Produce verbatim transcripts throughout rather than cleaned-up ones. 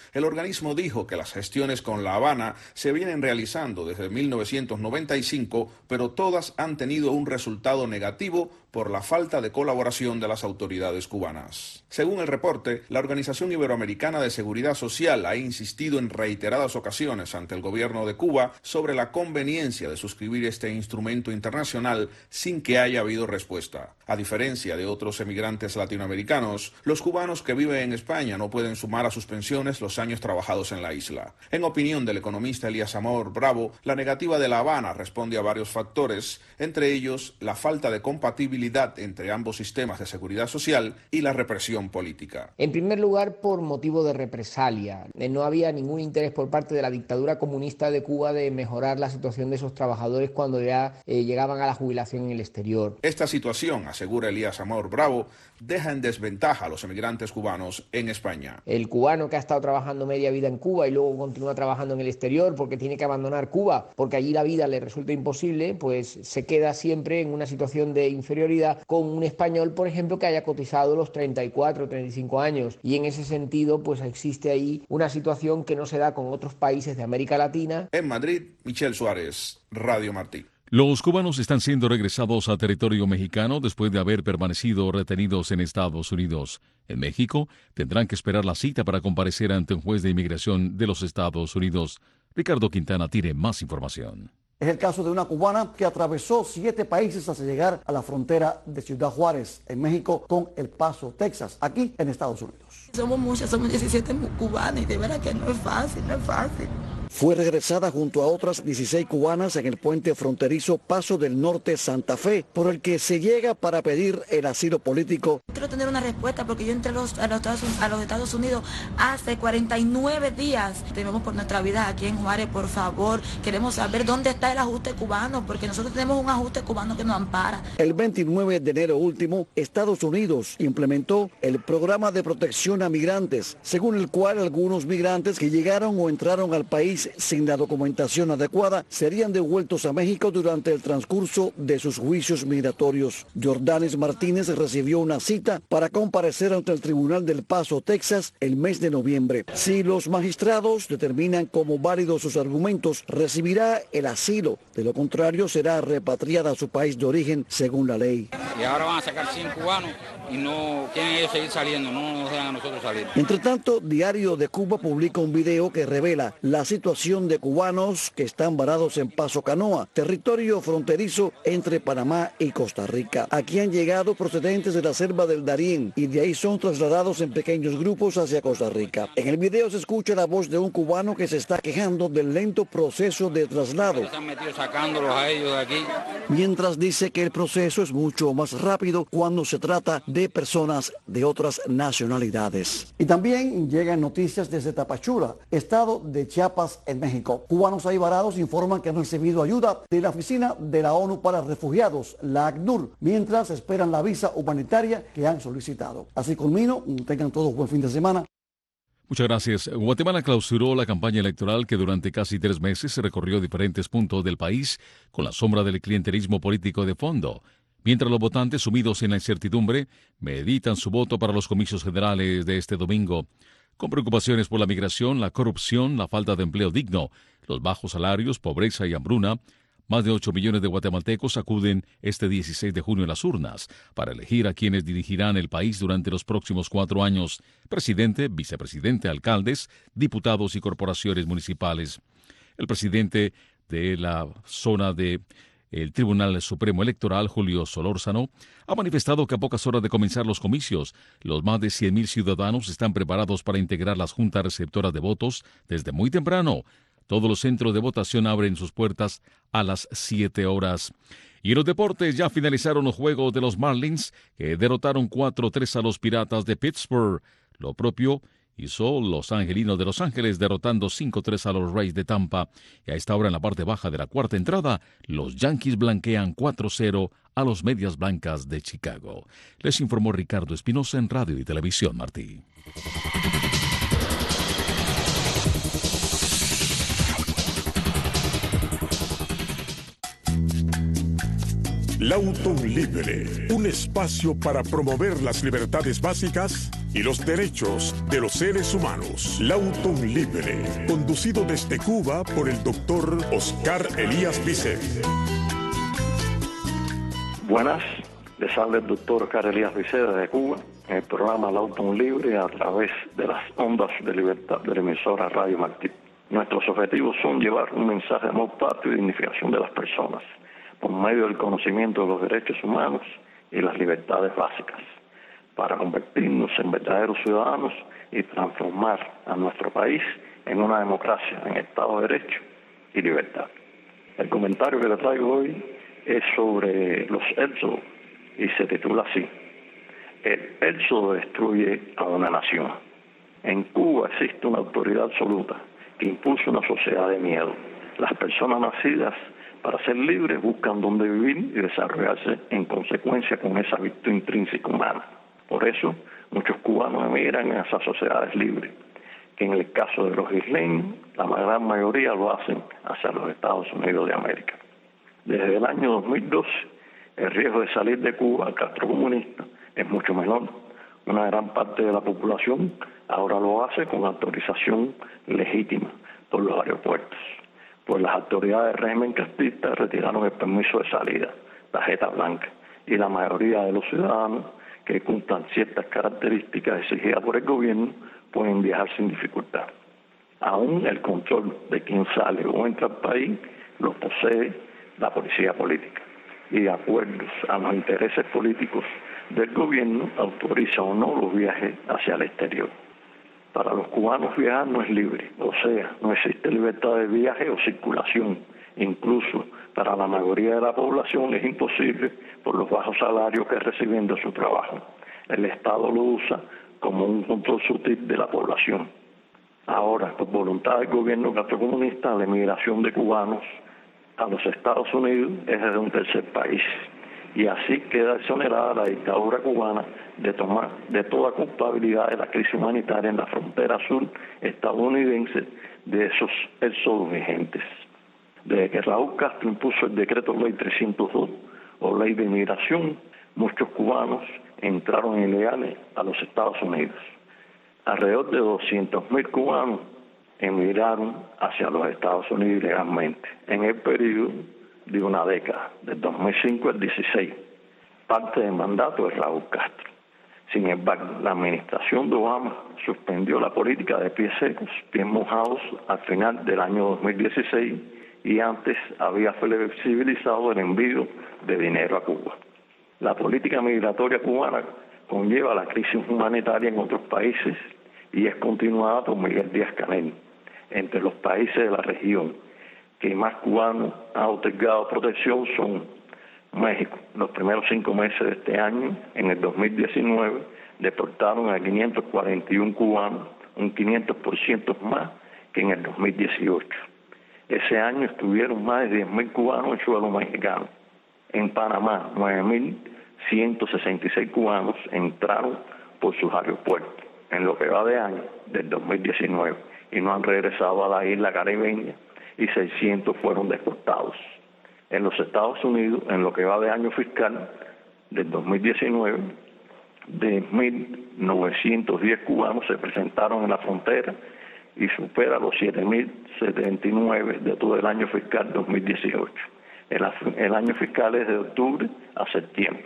El organismo dijo que las gestiones con La Habana se vienen realizando desde mil novecientos noventa y cinco, pero todas han tenido un resultado negativo por la falta de colaboración de las autoridades cubanas. Según el reporte, la Organización Iberoamericana de Seguridad Social ha insistido en reiteradas ocasiones ante el gobierno de Cuba sobre la conveniencia de suscribir este instrumento internacional sin que haya habido respuesta. A diferencia de otros emigrantes latinoamericanos, los cubanos que viven en España no pueden sumar a sus pensiones los años trabajados en la isla. En opinión del economista Elías Amor Bravo, la negativa de La Habana responde a varios factores, entre ellos la falta de compatibilidad entre ambos sistemas de seguridad social y la represión política. En primer lugar, por motivo de represalia. No había ningún interés por parte de la dictadura comunista de Cuba de mejorar la situación de esos trabajadores cuando ya eh, llegaban a la jubilación en el exterior. Esta situación, asegura Elías Amor Bravo, deja en desventaja a los emigrantes cubanos en España. El cubano que ha estado trabajando media vida en Cuba y luego continúa trabajando en el exterior porque tiene que abandonar Cuba, porque allí la vida le resulta imposible, pues se queda siempre en una situación de inferioridad con un español, por ejemplo, que haya cotizado los treinta y cuatro, treinta y cinco años. Y en ese sentido, pues existe ahí una situación que no se da con otros países de América Latina. En Madrid, Michel Suárez, Radio Martí. Los cubanos están siendo regresados a territorio mexicano después de haber permanecido retenidos en Estados Unidos. En México, tendrán que esperar la cita para comparecer ante un juez de inmigración de los Estados Unidos. Ricardo Quintana tiene más información. Es el caso de una cubana que atravesó siete países hasta llegar a la frontera de Ciudad Juárez, en México, con El Paso, Texas, aquí en Estados Unidos. Somos muchas, somos diecisiete cubanas y de verdad que no es fácil, no es fácil. Fue regresada junto a otras dieciséis cubanas en el puente fronterizo Paso del Norte Santa Fe, por el que se llega para pedir el asilo político. Quiero tener una respuesta porque yo entré a los, a los, Estados, a los Estados Unidos hace cuarenta y nueve días. Tememos por nuestra vida aquí en Juárez, por favor. Queremos saber dónde está el ajuste cubano, porque nosotros tenemos un ajuste cubano que nos ampara. El veintinueve de enero último, Estados Unidos implementó el programa de protección a migrantes, según el cual algunos migrantes que llegaron o entraron al país sin la documentación adecuada serían devueltos a México durante el transcurso de sus juicios migratorios. Jordanes Martínez recibió una cita para comparecer ante el Tribunal del Paso, Texas, el mes de noviembre. Si los magistrados determinan como válidos sus argumentos, recibirá el asilo. De lo contrario, será repatriada a su país de origen según la ley. Y ahora van a sacar cien cubanos y no quieren ellos seguir saliendo, no nos dejan a nosotros salir. Entre tanto, Diario de Cuba publica un video que revela la situación de cubanos que están varados en Paso Canoa, territorio fronterizo entre Panamá y Costa Rica. Aquí han llegado procedentes de la selva del Darién y de ahí son trasladados en pequeños grupos hacia Costa Rica. En el video se escucha la voz de un cubano que se está quejando del lento proceso de traslado. Se han metido sacándolos a ellos de aquí. Mientras dice que el proceso es mucho más rápido cuando se trata de personas de otras nacionalidades. Y también llegan noticias desde Tapachula, estado de Chiapas, en México. Cubanos ahí varados informan que han recibido ayuda de la Oficina de la ONU para Refugiados, la ACNUR, mientras esperan la visa humanitaria que han solicitado. Así culmino, tengan todos buen fin de semana. Muchas gracias. Guatemala clausuró la campaña electoral que durante casi tres meses recorrió diferentes puntos del país con la sombra del clientelismo político de fondo, mientras los votantes sumidos en la incertidumbre meditan su voto para los comicios generales de este domingo. Con preocupaciones por la migración, la corrupción, la falta de empleo digno, los bajos salarios, pobreza y hambruna, más de ocho millones de guatemaltecos acuden este dieciséis de junio a las urnas para elegir a quienes dirigirán el país durante los próximos cuatro años: presidente, vicepresidente, alcaldes, diputados y corporaciones municipales. El presidente de la zona de el Tribunal Supremo Electoral, Julio Solórzano, ha manifestado que a pocas horas de comenzar los comicios, los más de cien mil ciudadanos están preparados para integrar las juntas receptoras de votos desde muy temprano. Todos los centros de votación abren sus puertas a las siete horas. Y en los deportes ya finalizaron los juegos de los Marlins, que derrotaron cuatro tres a los Piratas de Pittsburgh. Lo propio hizo los Angelinos de Los Ángeles, derrotando cinco tres a los Rays de Tampa. Y a esta hora, en la parte baja de la cuarta entrada, los Yankees blanquean cuatro cero a los Medias Blancas de Chicago. Les informó Ricardo Espinosa en Radio y Televisión Martí. Lauton Libre, un espacio para promover las libertades básicas y los derechos de los seres humanos. Lauton Libre, conducido desde Cuba por el doctor Oscar Elías Vicente. Buenas, les habla el doctor Oscar Elías Vicente de Cuba, en el programa Lauton Libre a través de las ondas de libertad de la emisora Radio Martí. Nuestros objetivos son llevar un mensaje de amor patrio y dignificación de las personas, por medio del conocimiento de los derechos humanos y las libertades básicas, para convertirnos en verdaderos ciudadanos y transformar a nuestro país en una democracia, en Estado de Derecho y libertad. El comentario que le traigo hoy es sobre los éxodos y se titula así: el éxodo destruye a una nación. En Cuba existe una autoridad absoluta que impulsa una sociedad de miedo. Las personas nacidas para ser libres buscan dónde vivir y desarrollarse en consecuencia con esa virtud intrínseca humana. Por eso, muchos cubanos emigran a esas sociedades libres, que en el caso de los isleños, la gran mayoría lo hacen hacia los Estados Unidos de América. Desde el año dos mil doce, el riesgo de salir de Cuba al Castro comunista es mucho menor. Una gran parte de la población ahora lo hace con autorización legítima por los aeropuertos, pues las autoridades del régimen castrista retiraron el permiso de salida, tarjeta blanca, y la mayoría de los ciudadanos que cumplan ciertas características exigidas por el gobierno pueden viajar sin dificultad. Aún el control de quién sale o entra al país lo posee la policía política, y de acuerdo a los intereses políticos del gobierno autoriza o no los viajes hacia el exterior. Para los cubanos viajar no es libre, o sea, no existe libertad de viaje o circulación. Incluso para la mayoría de la población es imposible por los bajos salarios que reciben de su trabajo. El Estado lo usa como un control sutil de la población. Ahora, por voluntad del gobierno castrocomunista, la emigración de cubanos a los Estados Unidos es desde un tercer país, y así queda exonerada la dictadura cubana de tomar de toda culpabilidad de la crisis humanitaria en la frontera sur estadounidense de esos éxodos vigentes. Desde que Raúl Castro impuso el decreto ley trescientos dos o ley de inmigración, muchos cubanos entraron ilegales a los Estados Unidos. Alrededor de doscientos mil cubanos emigraron hacia los Estados Unidos ilegalmente en el periodo de una década, del dos mil cinco al dieciséis, parte del mandato de Raúl Castro. Sin embargo, la administración de Obama suspendió la política de pies secos, pies mojados al final del año dos mil dieciséis, y antes había flexibilizado el envío de dinero a Cuba. La política migratoria cubana conlleva la crisis humanitaria en otros países y es continuada por Miguel Díaz-Canel. Entre los países de la región que más cubanos ha otorgado protección son México. Los primeros cinco meses de este año, en el dos mil diecinueve, deportaron a quinientos cuarenta y uno cubanos, un quinientos por ciento más que en el dos mil dieciocho. Ese año estuvieron más de diez mil cubanos en suelo mexicano. En Panamá, nueve mil ciento sesenta y seis cubanos entraron por sus aeropuertos en lo que va de año del dos mil diecinueve y no han regresado a la isla caribeña, y seiscientos fueron deportados. En los Estados Unidos, en lo que va de año fiscal del dos mil diecinueve, de mil novecientos diez cubanos se presentaron en la frontera y supera los siete mil setenta y nueve de todo el año fiscal dos mil dieciocho. El, el año fiscal es de octubre a septiembre.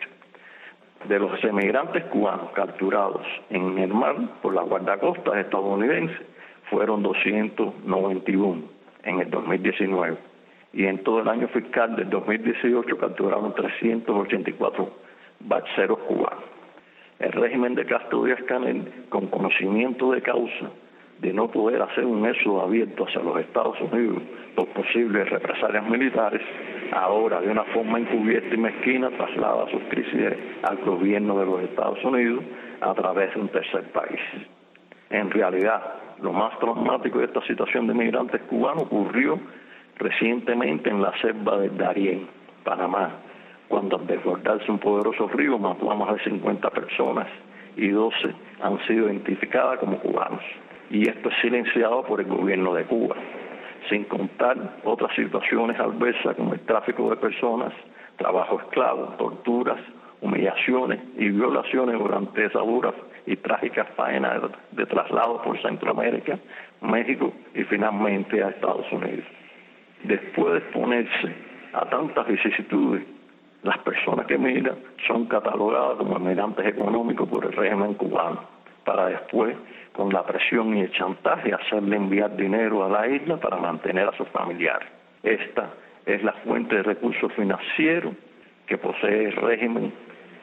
De los emigrantes cubanos capturados en el mar por la guardacostas estadounidense fueron doscientos noventa y uno en el dos mil diecinueve, y en todo el año fiscal del dos mil dieciocho capturaron trescientos ochenta y cuatro balseros cubanos. El régimen de Castro Díaz-Canel, con conocimiento de causa de no poder hacer un éxodo abierto hacia los Estados Unidos por posibles represalias militares, ahora de una forma encubierta y mezquina traslada sus crisis al gobierno de los Estados Unidos a través de un tercer país. En realidad, lo más traumático de esta situación de migrantes cubanos ocurrió recientemente en la selva de Darién, Panamá, cuando al desbordarse un poderoso río mató a más de cincuenta personas y doce han sido identificadas como cubanos. Y esto es silenciado por el gobierno de Cuba, sin contar otras situaciones adversas como el tráfico de personas, trabajo esclavo, torturas, humillaciones y violaciones durante esa dura y trágicas faenas de, de traslado por Centroamérica, México y finalmente a Estados Unidos. Después de exponerse a tantas vicisitudes, las personas que emigran son catalogadas como emigrantes económicos por el régimen cubano, para después, con la presión y el chantaje, hacerle enviar dinero a la isla para mantener a sus familiares. Esta es la fuente de recursos financieros que posee el régimen,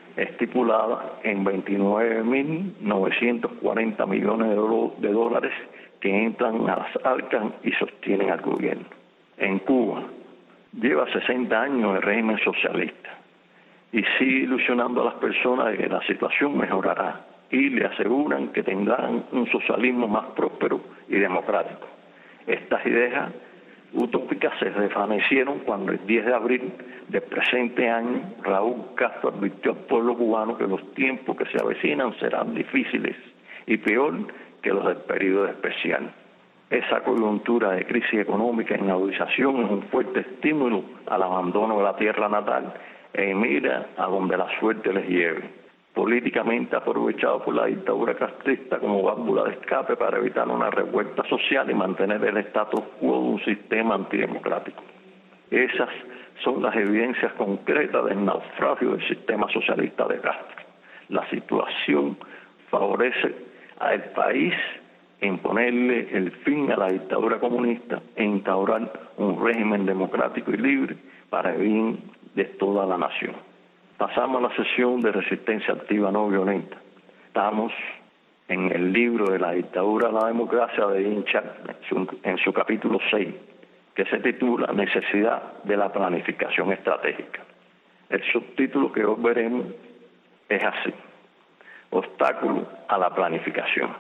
estipulada en veintinueve mil novecientos cuarenta millones de, do de dólares que entran a las arcas y sostienen al gobierno. En Cuba lleva sesenta años el régimen socialista y sigue ilusionando a las personas de que la situación mejorará y le aseguran que tendrán un socialismo más próspero y democrático. Estas ideas utópicas se desvanecieron cuando el diez de abril del presente año Raúl Castro advirtió al pueblo cubano que los tiempos que se avecinan serán difíciles y peor que los del periodo especial. Esa coyuntura de crisis económica y inhabilitación es un fuerte estímulo al abandono de la tierra natal e mira a donde la suerte les lleve. Políticamente aprovechado por la dictadura castrista como válvula de escape para evitar una revuelta social y mantener el status quo de un sistema antidemocrático. Esas son las evidencias concretas del naufragio del sistema socialista de Castro. La situación favorece al país en ponerle el fin a la dictadura comunista e instaurar un régimen democrático y libre para el bien de toda la nación. Pasamos a la sesión de resistencia activa no violenta. Estamos en el libro de la dictadura a la democracia de Hinchak, en su capítulo seis, que se titula Necesidad de la planificación estratégica. El subtítulo que hoy veremos es así: Obstáculo a la planificación.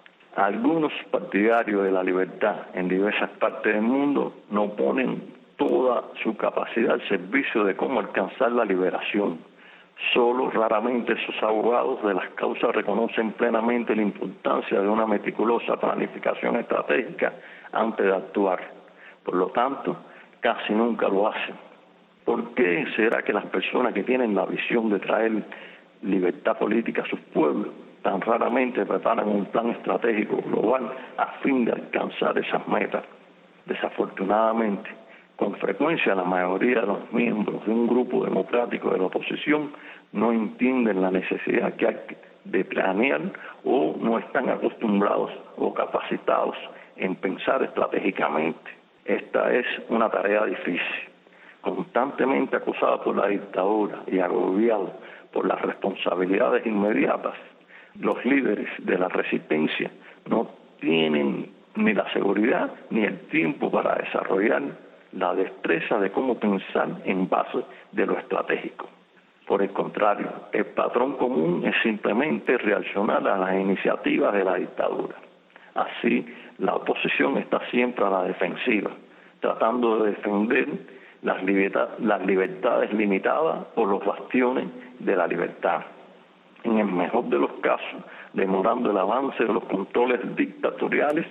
Algunos partidarios de la libertad en diversas partes del mundo no ponen toda su capacidad al servicio de cómo alcanzar la liberación. Solo raramente sus abogados de las causas reconocen plenamente la importancia de una meticulosa planificación estratégica antes de actuar. Por lo tanto, casi nunca lo hacen. ¿Por qué será que las personas que tienen la visión de traer libertad política a sus pueblos tan raramente preparan un plan estratégico global a fin de alcanzar esas metas? Desafortunadamente, con frecuencia la mayoría de los miembros de un grupo democrático de la oposición no entienden la necesidad que hay de planear o no están acostumbrados o capacitados en pensar estratégicamente. Esta es una tarea difícil. Constantemente acusada por la dictadura y agobiado por las responsabilidades inmediatas, los líderes de la resistencia no tienen ni la seguridad ni el tiempo para desarrollar la destreza de cómo pensar en base de lo estratégico. Por el contrario, el patrón común es simplemente reaccionar a las iniciativas de la dictadura. Así, la oposición está siempre a la defensiva, tratando de defender las, libertad, las libertades limitadas o los bastiones de la libertad. En el mejor de los casos, demorando el avance de los controles dictatoriales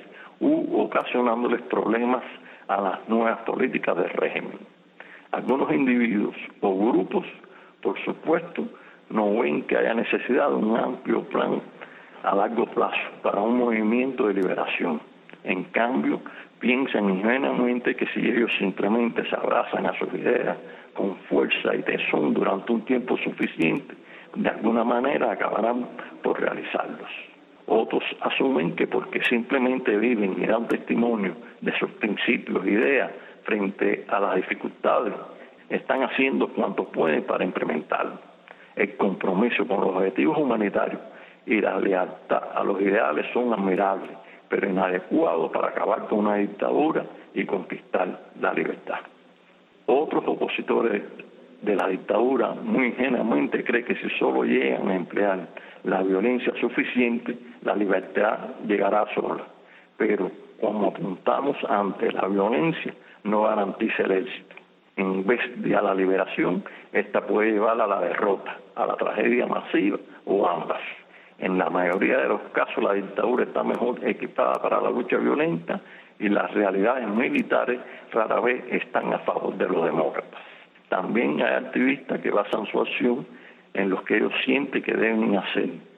u ocasionándoles problemas a las nuevas políticas del régimen. Algunos individuos o grupos, por supuesto, no ven que haya necesidad de un amplio plan a largo plazo para un movimiento de liberación. En cambio, piensan ingenuamente que si ellos simplemente se abrazan a sus ideas con fuerza y tesón durante un tiempo suficiente, de alguna manera acabarán por realizarlos. Otros asumen que porque simplemente viven y dan testimonio de sus principios e ideas frente a las dificultades, están haciendo cuanto pueden para implementarlo. El compromiso con los objetivos humanitarios y la lealtad a los ideales son admirables, pero inadecuados para acabar con una dictadura y conquistar la libertad. Otros opositores de la dictadura muy ingenuamente creen que si solo llegan a emplear la violencia suficiente, la libertad llegará sola. Pero como apuntamos ante la violencia, no garantiza el éxito. En vez de a la liberación, esta puede llevar a la derrota, a la tragedia masiva o ambas. En la mayoría de los casos, la dictadura está mejor equipada para la lucha violenta y las realidades militares rara vez están a favor de los demócratas. También hay activistas que basan su acción en lo que ellos sienten que deben hacer.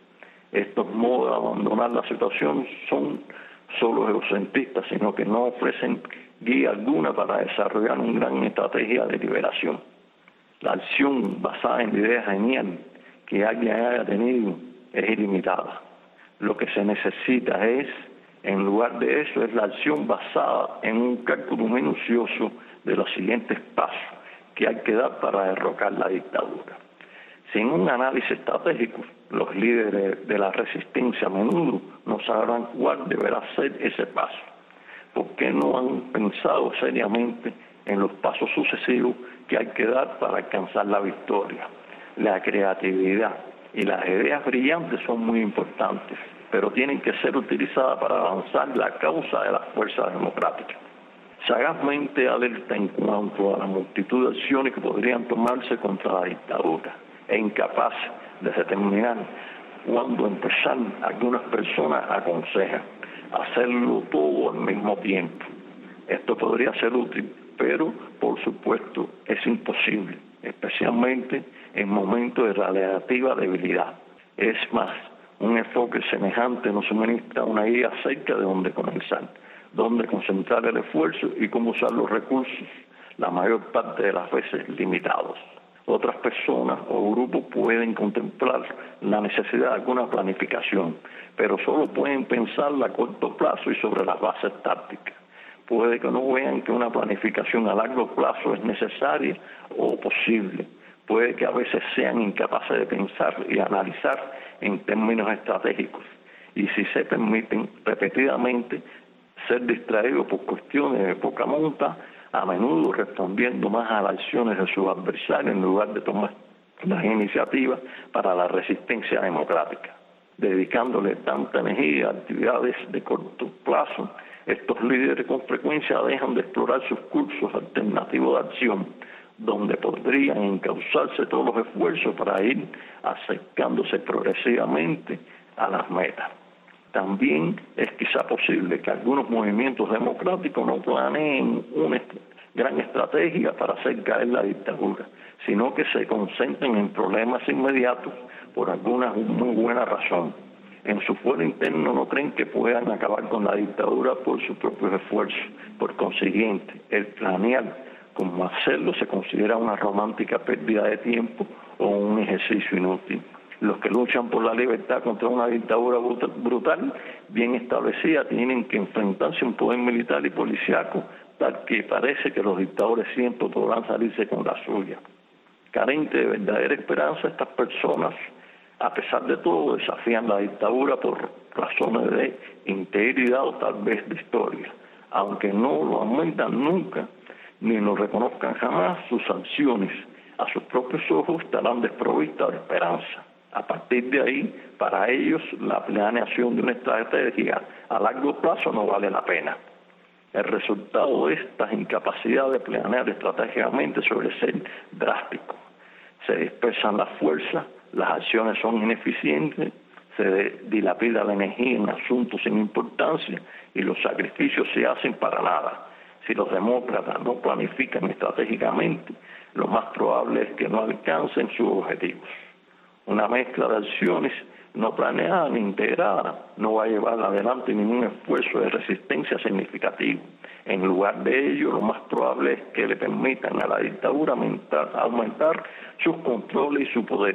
Estos modos de abandonar la situación son solo egocentristas, sino que no ofrecen guía alguna para desarrollar una gran estrategia de liberación. La acción basada en ideas geniales que alguien haya tenido es ilimitada. Lo que se necesita es, en lugar de eso, es la acción basada en un cálculo minucioso de los siguientes pasos que hay que dar para derrocar la dictadura. Sin un análisis estratégico, los líderes de la resistencia a menudo no sabrán cuál deberá ser ese paso. ¿Por qué no han pensado seriamente en los pasos sucesivos que hay que dar para alcanzar la victoria? La creatividad y las ideas brillantes son muy importantes, pero tienen que ser utilizadas para avanzar la causa de las fuerzas democráticas. Sagazmente alerta en cuanto a la multitud de acciones que podrían tomarse contra la dictadura, e incapaz de determinar cuándo empezar. Algunas personas aconsejan hacerlo todo al mismo tiempo. Esto podría ser útil, pero por supuesto es imposible, especialmente en momentos de relativa debilidad. Es más, un enfoque semejante nos suministra una guía acerca de dónde comenzar, dónde concentrar el esfuerzo y cómo usar los recursos, la mayor parte de las veces limitados. Otras personas o grupos pueden contemplar la necesidad de alguna planificación, pero solo pueden pensarla a corto plazo y sobre las bases tácticas. Puede que no vean que una planificación a largo plazo es necesaria o posible. Puede que a veces sean incapaces de pensar y analizar en términos estratégicos. Y si se permiten repetidamente ser distraídos por cuestiones de poca monta, a menudo respondiendo más a las acciones de sus adversarios en lugar de tomar las iniciativas para la resistencia democrática. Dedicándole tanta energía a actividades de corto plazo, estos líderes con frecuencia dejan de explorar sus cursos alternativos de acción, donde podrían encauzarse todos los esfuerzos para ir acercándose progresivamente a las metas. También es quizá posible que algunos movimientos democráticos no planeen una gran estrategia para hacer caer la dictadura, sino que se concentren en problemas inmediatos por alguna muy buena razón. En su fuero interno no creen que puedan acabar con la dictadura por sus propios esfuerzos. Por consiguiente, el planear cómo hacerlo se considera una romántica pérdida de tiempo o un ejercicio inútil. Los que luchan por la libertad contra una dictadura brutal, bien establecida, tienen que enfrentarse a un poder militar y policíaco, tal que parece que los dictadores siempre podrán salirse con la suya. Carente de verdadera esperanza, estas personas, a pesar de todo, desafían la dictadura por razones de integridad o tal vez de historia. Aunque no lo admitan nunca, ni lo reconozcan jamás, sus acciones a sus propios ojos estarán desprovistas de esperanza. A partir de ahí, para ellos, la planeación de una estrategia a largo plazo no vale la pena. El resultado de esta incapacidad de planear estratégicamente suele ser drástico. Se dispersan las fuerzas, las acciones son ineficientes, se dilapida la energía en asuntos sin importancia y los sacrificios se hacen para nada. Si los demócratas no planifican estratégicamente, lo más probable es que no alcancen sus objetivos. Una mezcla de acciones no planeada ni integrada no va a llevar adelante ningún esfuerzo de resistencia significativo. En lugar de ello, lo más probable es que le permitan a la dictadura aumentar, aumentar sus controles y su poder.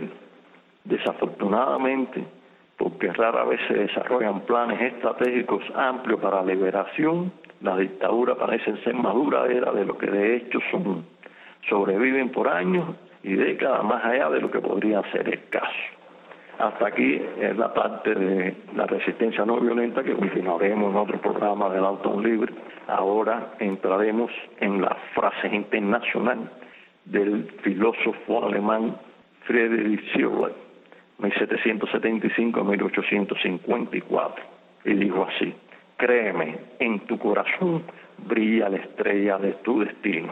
Desafortunadamente, porque rara vez se desarrollan planes estratégicos amplios para la liberación, la dictadura parece ser más duradera de lo que de hecho son. Sobreviven por años y décadas más allá de lo que podría ser el caso. Hasta aquí es la parte de la resistencia no violenta que continuaremos en otro programa del Auto Libre. Ahora entraremos en las frases internacionales del filósofo alemán Friedrich Schiller, mil setecientos setenta y cinco a mil ochocientos cincuenta y cuatro, y dijo así: créeme, en tu corazón brilla la estrella de tu destino.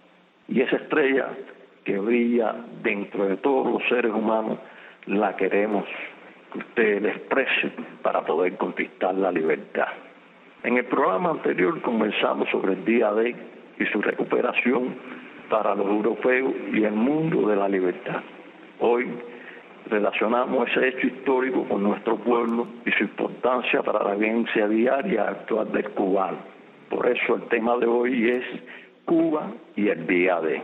Y esa estrella que brilla dentro de todos los seres humanos, la queremos que usted la exprese para poder conquistar la libertad. En el programa anterior conversamos sobre el día D y su recuperación para los europeos y el mundo de la libertad. Hoy relacionamos ese hecho histórico con nuestro pueblo y su importancia para la vivencia diaria actual del cubano. Por eso el tema de hoy es Cuba y el día de.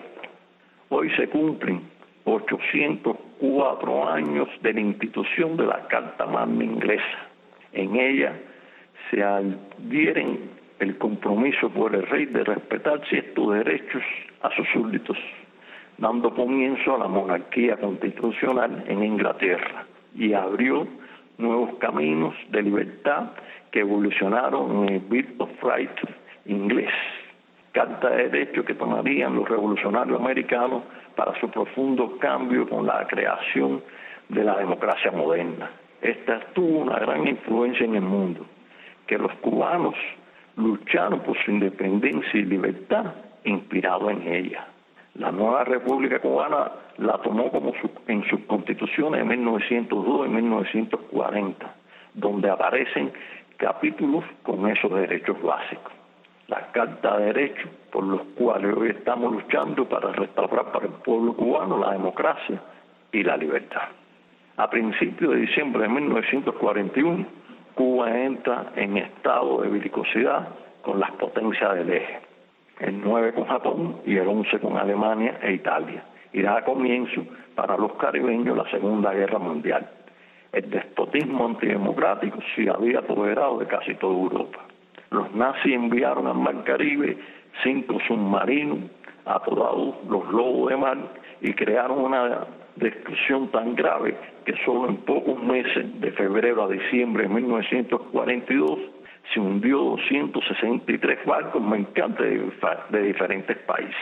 Hoy se cumplen ochocientos cuatro años de la institución de la Carta Magna Inglesa. En ella se adhieren el compromiso por el rey de respetar ciertos derechos a sus súbditos, dando comienzo a la monarquía constitucional en Inglaterra, y abrió nuevos caminos de libertad que evolucionaron en el Bill of Rights inglés, carta de derechos que tomarían los revolucionarios americanos para su profundo cambio con la creación de la democracia moderna. Esta tuvo una gran influencia en el mundo, que los cubanos lucharon por su independencia y libertad inspirado en ella. La nueva República Cubana la tomó como su, en sus constituciones de mil novecientos dos y mil novecientos cuarenta, donde aparecen capítulos con esos derechos básicos. La Carta de Derechos por los cuales hoy estamos luchando para restaurar para el pueblo cubano la democracia y la libertad. A principios de diciembre de mil novecientos cuarenta y uno, Cuba entra en estado de belicosidad con las potencias del eje, el nueve con Japón y el once con Alemania e Italia, y da comienzo para los caribeños la Segunda Guerra Mundial. El despotismo antidemocrático se había apoderado de casi toda Europa. Los nazis enviaron al Mar Caribe cinco submarinos apodados los Lobos de Mar y crearon una destrucción tan grave que solo en pocos meses, de febrero a diciembre de mil novecientos cuarenta y dos, se hundió doscientos sesenta y tres barcos mercantes de, de diferentes países.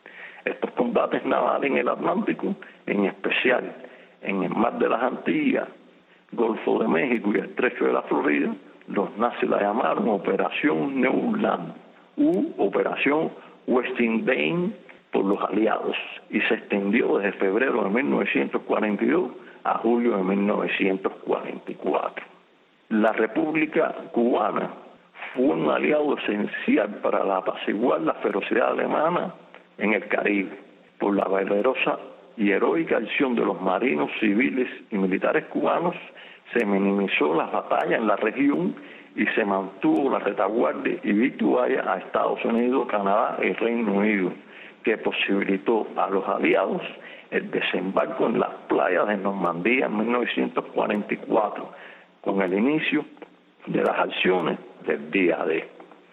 Estos combates navales en el Atlántico, en especial en el Mar de las Antillas, Golfo de México y el Estrecho de la Florida, los nazis la llamaron Operación Neuland u Operación Westindien por los aliados, y se extendió desde febrero de mil novecientos cuarenta y dos a julio de mil novecientos cuarenta y cuatro. La República Cubana fue un aliado esencial para apaciguar la ferocidad alemana en el Caribe. Por la valerosa y heroica acción de los marinos civiles y militares cubanos, se minimizó las batallas en la región y se mantuvo la retaguardia y victualla a Estados Unidos, Canadá y Reino Unido, que posibilitó a los aliados el desembarco en las playas de Normandía en mil novecientos cuarenta y cuatro, con el inicio de las acciones del día D.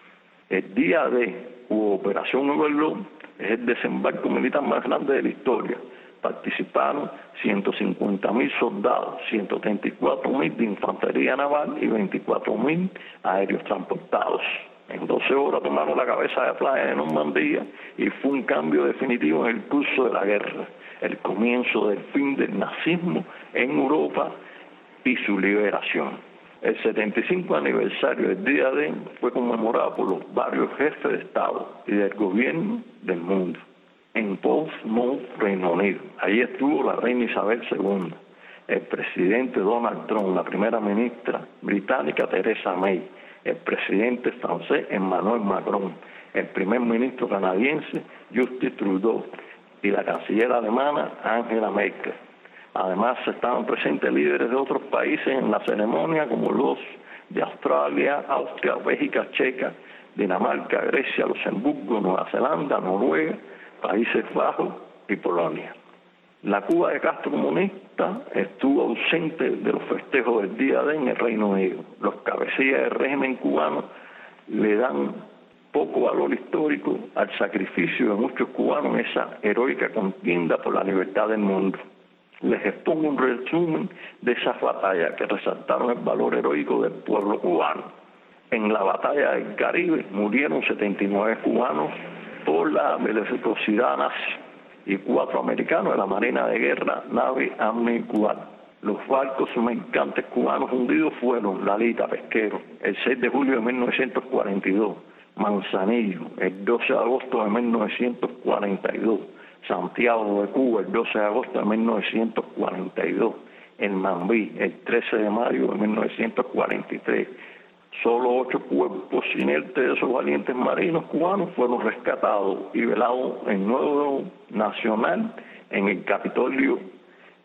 El día D, u Operación Overlord, es el desembarco militar más grande de la historia. Participaron ciento cincuenta mil soldados, ciento treinta y cuatro mil de infantería naval y veinticuatro mil aéreos transportados. En doce horas tomaron la cabeza de playa de Normandía y fue un cambio definitivo en el curso de la guerra, el comienzo del fin del nazismo en Europa y su liberación. El setenta y cinco aniversario del día D fue conmemorado por los varios jefes de Estado y del gobierno del mundo en Portsmouth, Reino Unido. Allí estuvo la reina Isabel segunda, el presidente Donald Trump, la primera ministra británica Theresa May, el presidente francés Emmanuel Macron, el primer ministro canadiense Justin Trudeau y la canciller alemana Angela Merkel. Además estaban presentes líderes de otros países en la ceremonia, como los de Australia, Austria, Bélgica, Checa, Dinamarca, Grecia, Luxemburgo, Nueva Zelanda, Noruega, Países Bajos y Polonia. La Cuba de Castro comunista estuvo ausente de los festejos del día D en el Reino Unido. Los cabecillas del régimen cubano le dan poco valor histórico al sacrificio de muchos cubanos en esa heroica contienda por la libertad del mundo. Les expongo un resumen de esas batallas que resaltaron el valor heroico del pueblo cubano. En la batalla del Caribe murieron setenta y nueve cubanos por la belicosidad nazi y cuatro americanos de la Marina de Guerra, nave Army Quad. Los barcos mercantes cubanos hundidos fueron Lalita, pesquero, el seis de julio de mil novecientos cuarenta y dos, Manzanillo, el doce de agosto de mil novecientos cuarenta y dos, Santiago de Cuba, el doce de agosto de mil novecientos cuarenta y dos, el Mambí, el trece de mayo de mil novecientos cuarenta y tres. Solo ocho cuerpos inertes de esos valientes marinos cubanos fueron rescatados y velados en Nuevo Nacional en el Capitolio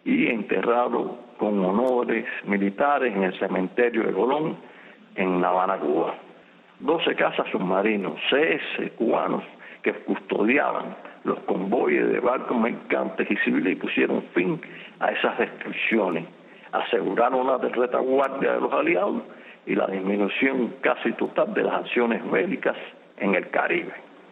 y enterrado con honores militares en el cementerio de Colón, en La Habana, Cuba. doce cazas submarinos C S cubanos que custodiaban los convoyes de barcos mercantes y civiles y pusieron fin a esas destrucciones. Aseguraron la retaguardia de los aliados y la disminución casi total de las acciones bélicas en el Caribe.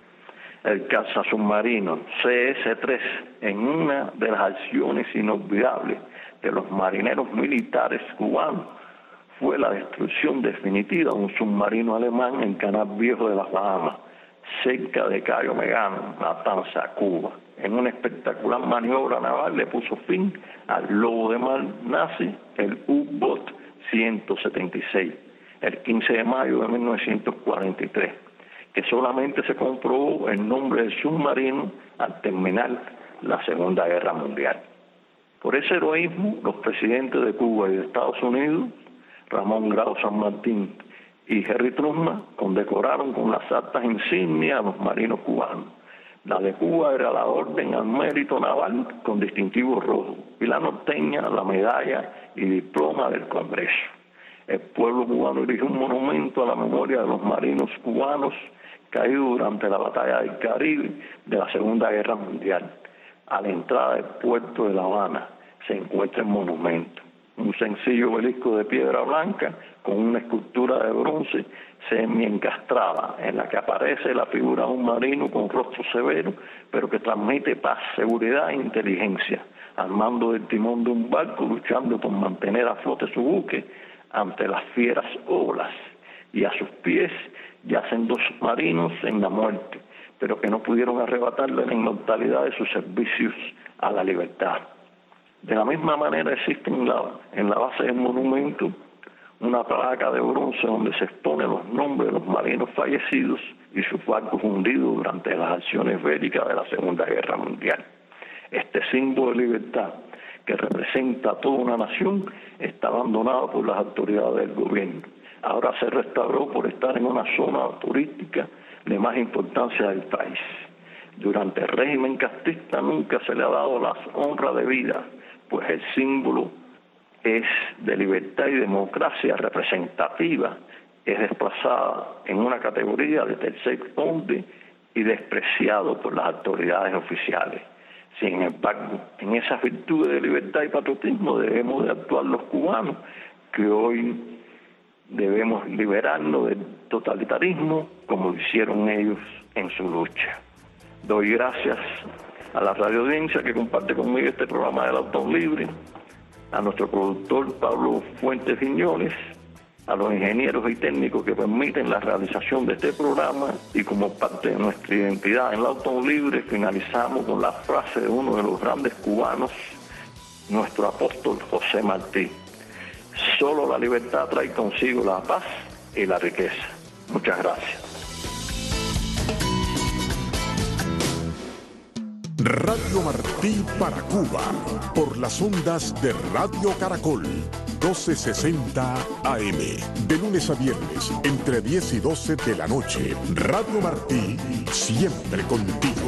El caza submarino C S tres, en una de las acciones inolvidables de los marineros militares cubanos, fue la destrucción definitiva de un submarino alemán en Canal Viejo de las Bahamas, cerca de Cayo Megano, Matanza, Cuba. En una espectacular maniobra naval le puso fin al lobo de mar nazi, el U-Boot ciento setenta y seis, el quince de mayo de mil novecientos cuarenta y tres, que solamente se comprobó el nombre del submarino al terminar la Segunda Guerra Mundial. Por ese heroísmo, los presidentes de Cuba y de Estados Unidos, Ramón Grau San Martín y Harry Truman, condecoraron con las altas insignias a los marinos cubanos. La de Cuba era la Orden al Mérito Naval con distintivo rojo y la norteña la medalla y diploma del Congreso. El pueblo cubano erigió un monumento a la memoria de los marinos cubanos caídos durante la batalla del Caribe de la Segunda Guerra Mundial. A la entrada del puerto de La Habana se encuentra el monumento, un sencillo obelisco de piedra blanca con una escultura de bronce semi-encastrada en la que aparece la figura de un marino con rostro severo, pero que transmite paz, seguridad e inteligencia, al mando del timón de un barco luchando por mantener a flote su buque ante las fieras olas, y a sus pies yacen dos marinos en la muerte, pero que no pudieron arrebatarle la inmortalidad de sus servicios a la libertad. De la misma manera existe en la, en la base del monumento una placa de bronce donde se exponen los nombres de los marinos fallecidos y sus barcos hundidos durante las acciones bélicas de la Segunda Guerra Mundial. Este símbolo de libertad, que representa a toda una nación, está abandonado por las autoridades del gobierno. Ahora se restauró por estar en una zona turística de más importancia del país. Durante el régimen castista nunca se le ha dado la honra debida, pues el símbolo es de libertad y democracia representativa, es desplazada en una categoría de tercer orden y despreciado por las autoridades oficiales. Sin embargo, en esas virtudes de libertad y patriotismo debemos de actuar los cubanos, que hoy debemos liberarnos del totalitarismo como lo hicieron ellos en su lucha. Doy gracias a la radio audiencia que comparte conmigo este programa del Autón Libre, a nuestro productor Pablo Fuentes Viñoles, a los ingenieros y técnicos que permiten la realización de este programa, y como parte de nuestra identidad en el Autón Libre finalizamos con la frase de uno de los grandes cubanos, nuestro apóstol José Martí: solo la libertad trae consigo la paz y la riqueza. Muchas gracias. Radio Martí para Cuba, por las ondas de Radio Caracol, doce sesenta A M, de lunes a viernes, entre diez y doce de la noche. Radio Martí, siempre contigo.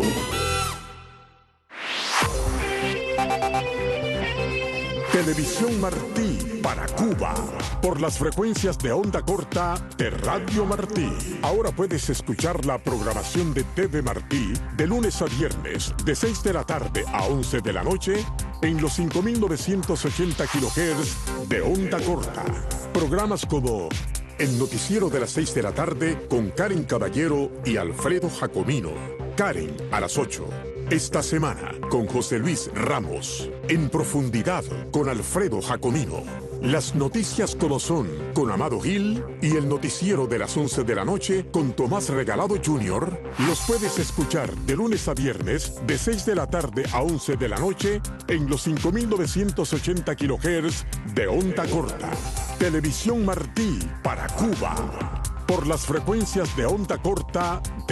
Televisión Martí para Cuba, por las frecuencias de onda corta de Radio Martí. Ahora puedes escuchar la programación de T V Martí de lunes a viernes, de seis de la tarde a once de la noche, en los cinco mil novecientos ochenta kilohertz de onda corta. Programas como El Noticiero de las seis de la tarde con Karen Caballero y Alfredo Jacomino. Karen a las ocho. Esta semana con José Luis Ramos. En Profundidad con Alfredo Jacomino. Las noticias como son con Amado Gil, y el noticiero de las once de la noche con Tomás Regalado junior los puedes escuchar de lunes a viernes de seis de la tarde a once de la noche en los cinco mil novecientos ochenta kilohertz de onda corta. Televisión Martí para Cuba, por las frecuencias de onda corta